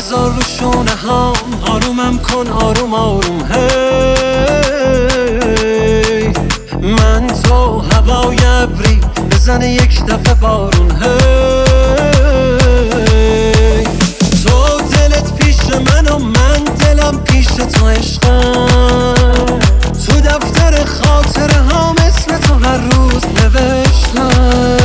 بذار رو شونه ها، آرومم کن آروم آروم. هی من تو هوای ابری بزنه یک دفعه بارون. هی تو دلت پیش من و من دلم پیش تو عشقم. تو دفتر خاطره هم اسم تو هر روز نوشتم.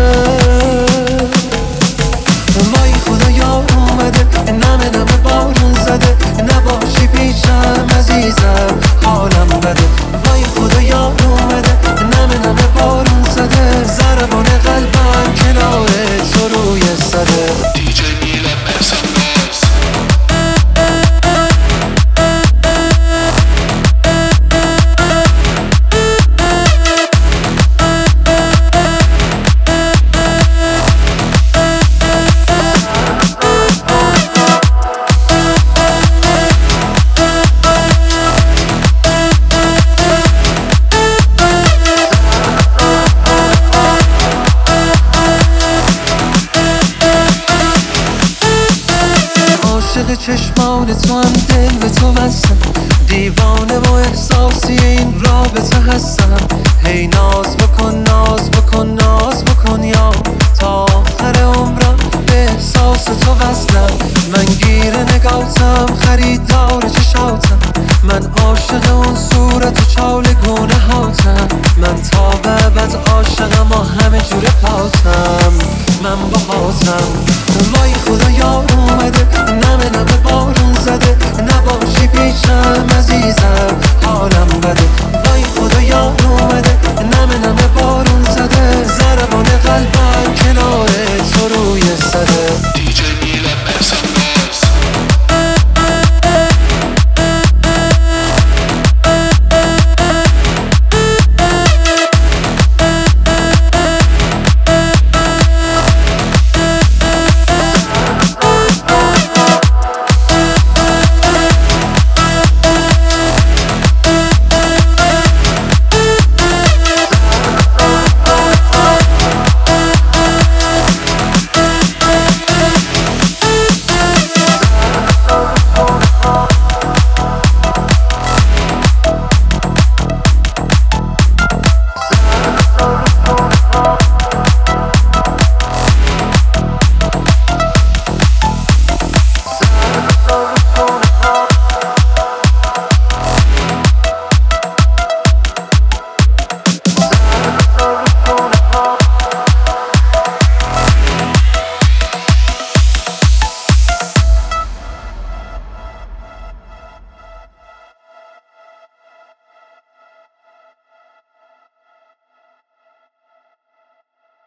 وای خدا یار اومده، نمه نمه بارون زده، نباشی پیشم عزیزم حالم بده. وای خدا یار اومده، نمه نمه بارون زده، ضربان قلبم کنار تو روی صده. عاشق چشمان تو هم دل به تو بستم، دیوانه و احساسی این رابطه هستم. هی ناز بکن ناز بکن ناز بکن یا تا آخر عمرم به احساس تو وصلم. من گیر نگاهتم خریدار چشاتم، من عاشق اون صورت و چالگونه هاتم. من تا به ابد عاشقم و همه جوره پاتم، من باهاتم. وای خدا یار اومده، نمه نمه بارون زده، نباشی پیشم عزیزم حالم بده. وای خدا یار اومده، نمه نمه بارون زده، ضربان قلبم کنار تو روی صده. DJ Milan